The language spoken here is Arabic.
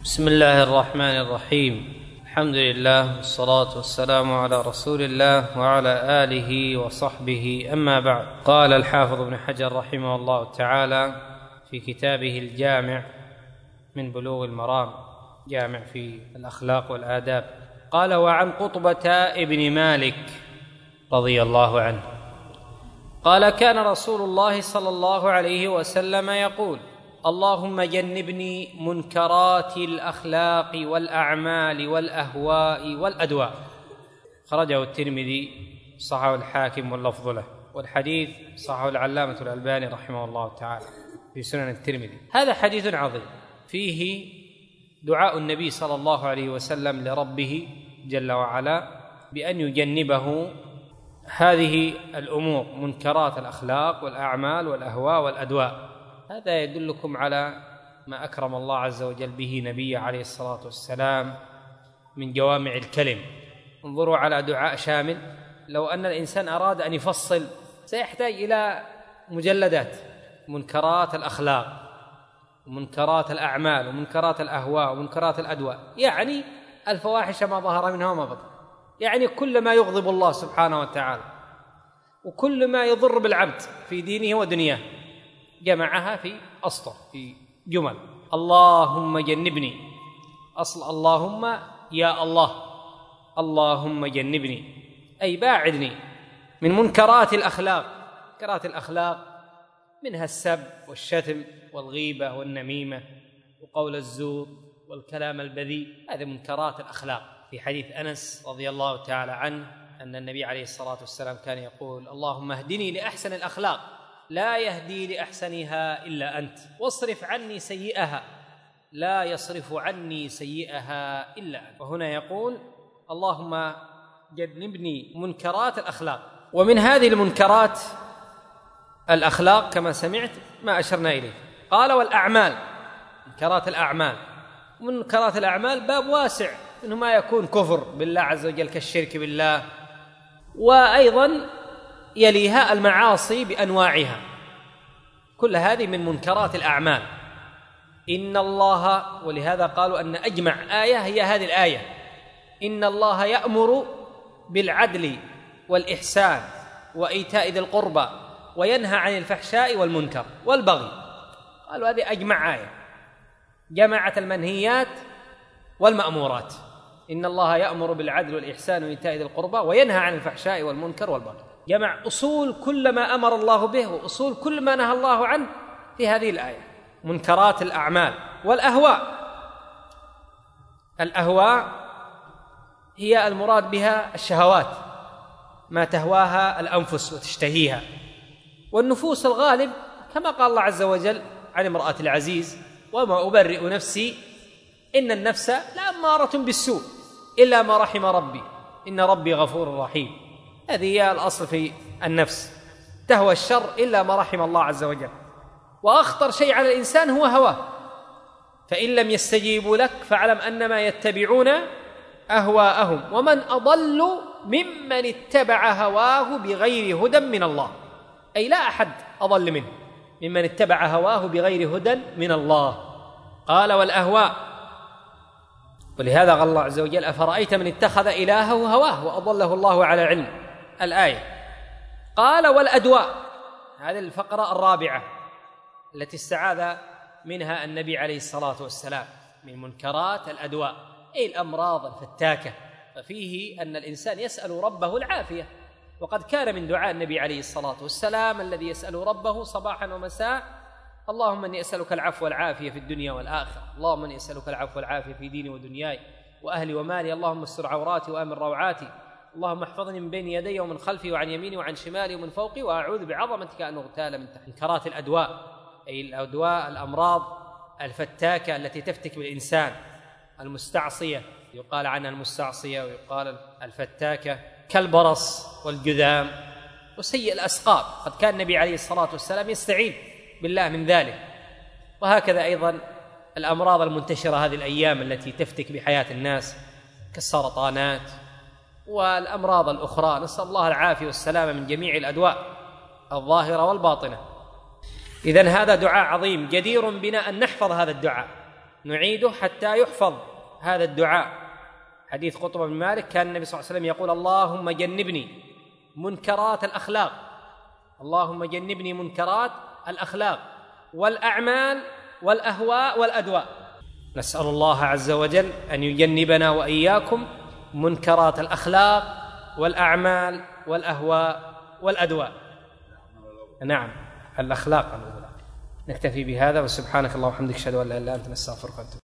بسم الله الرحمن الرحيم. الحمد لله والصلاة والسلام على رسول الله وعلى آله وصحبه، أما بعد. قال الحافظ ابن حجر رحمه الله تعالى في كتابه الجامع من بلوغ المرام، جامع في الأخلاق والآداب، قال: وعن قطبة ابن مالك رضي الله عنه قال: كان رسول الله صلى الله عليه وسلم يقول: اللهم جنبني منكرات الأخلاق والأعمال والأهواء والأدواء. خرجه الترمذي، صححه الحاكم واللفظ له، والحديث صححه العلامة الألباني رحمه الله تعالى في سنن الترمذي. هذا حديث عظيم فيه دعاء النبي صلى الله عليه وسلم لربه جل وعلا بأن يجنبه هذه الأمور، منكرات الأخلاق والأعمال والأهواء والأدواء. هذا يدلكم على ما أكرم الله عز وجل به نبيه عليه الصلاة والسلام من جوامع الكلم. انظروا على دعاء شامل، لو أن الإنسان أراد أن يفصل سيحتاج إلى مجلدات: منكرات الأخلاق ومنكرات الأعمال ومنكرات الأهواء ومنكرات الأدواء، يعني الفواحش ما ظهر منها وما بطن، يعني كل ما يغضب الله سبحانه وتعالى وكل ما يضر بالعبد في دينه ودنياه جمعها في أسطر، في جمل. اللهم جنبني، أصل اللهم يا الله، اللهم جنبني أي باعدني من منكرات الأخلاق. منكرات الأخلاق منها السب والشتم والغيبة والنميمة وقول الزور والكلام البذيء، هذه منكرات الأخلاق. في حديث أنس رضي الله تعالى عنه أن النبي عليه الصلاة والسلام كان يقول: اللهم اهدني لأحسن الأخلاق لا يهدي لأحسنها إلا أنت، واصرف عني سيئها لا يصرف عني سيئها إلا أنت. وهنا يقول: اللهم جنبني منكرات الأخلاق. ومن هذه المنكرات الأخلاق كما سمعت ما أشرنا إليه. قال: والأعمال، منكرات الأعمال. منكرات الأعمال باب واسع، منه ما يكون كفر بالله عز وجل كالشرك بالله، وأيضا يليها المعاصي بأنواعها، كل هذه من منكرات الأعمال. إن الله، ولهذا قالوا أن أجمع آية هي هذه الآية: إن الله يأمر بالعدل والإحسان وإيتاء ذي القربى وينهى عن الفحشاء والمنكر والبغي. قالوا هذه أجمع آية جمعت المنهيات والمأمورات. إن الله يأمر بالعدل والإحسان وإيتاء ذي القربى وينهى عن الفحشاء والمنكر والبغي، جمع أصول كل ما أمر الله به وأصول كل ما نهى الله عنه في هذه الآية. منكرات الأعمال والأهواء. الأهواء هي المراد بها الشهوات، ما تهواها الأنفس وتشتهيها. والنفوس الغالب كما قال الله عز وجل عن امرأة العزيز: وما أبرئ نفسي إن النفس لأمارة بالسوء إلا ما رحم ربي إن ربي غفور رحيم. هذه هي الأصل في النفس، تهوى الشر إلا ما رحم الله عز وجل. وأخطر شيء على الإنسان هو هواه، فإن لم يستجيبوا لك فاعلم أنما يتبعون أهواءهم ومن أضل ممن اتبع هواه بغير هدى من الله. أي لا أحد أضل منه ممن اتبع هواه بغير هدى من الله. قال: والأهواء. ولهذا قال الله عز وجل: أفرأيت من اتخذ إلهه هواه وأضله الله على علم، الآية. قال: والأدواء. هذه الفقرة الرابعة التي استعاذ منها النبي عليه الصلاة والسلام من منكرات الأدواء، أي الأمراض الفتاكة. ففيه أن الإنسان يسأل ربه العافية، وقد كان من دعاء النبي عليه الصلاة والسلام الذي يسأل ربه صباحا ومساء: اللهم إني أسألك العفو والعافية في الدنيا والآخرة، اللهم إني أسألك العفو والعافية في ديني ودنياي وأهلي ومالي، اللهم استر عوراتي وآمن روعاتي، اللهم احفظني من بين يدي ومن خلفي وعن يميني وعن شمالي ومن فوقي، وأعوذ بعظمتك أن أغتال من تحتي. منكرات الأدواء أي الأدواء، الأمراض الفتاكة التي تفتك بالإنسان، المستعصية، يقال عنها المستعصية ويقال الفتاكة، كالبرص والجذام وسيء الأسقام. قد كان النبي عليه الصلاة والسلام يستعين بالله من ذلك. وهكذا أيضا الأمراض المنتشرة هذه الأيام التي تفتك بحياة الناس كالسرطانات والأمراض الأخرى، نسأل الله العافية والسلامة من جميع الأدواء الظاهرة والباطنة. إذن هذا دعاء عظيم جدير بنا أن نحفظ هذا الدعاء، نعيده حتى يحفظ هذا الدعاء. حديث قطب بن مالك كان النبي صلى الله عليه وسلم يقول: اللهم جنبني منكرات الأخلاق، اللهم جنبني منكرات الأخلاق والأعمال والأهواء والأدواء. نسأل الله عز وجل أن يجنبنا وإياكم منكرات الأخلاق والأعمال والأهواء والأدواء. نعم، الأخلاق. نكتفي بهذا، وسبحانك اللهم وبحمدك، أشهد أن لا إله إلا أنت، نستغفرك ونتوب إليك.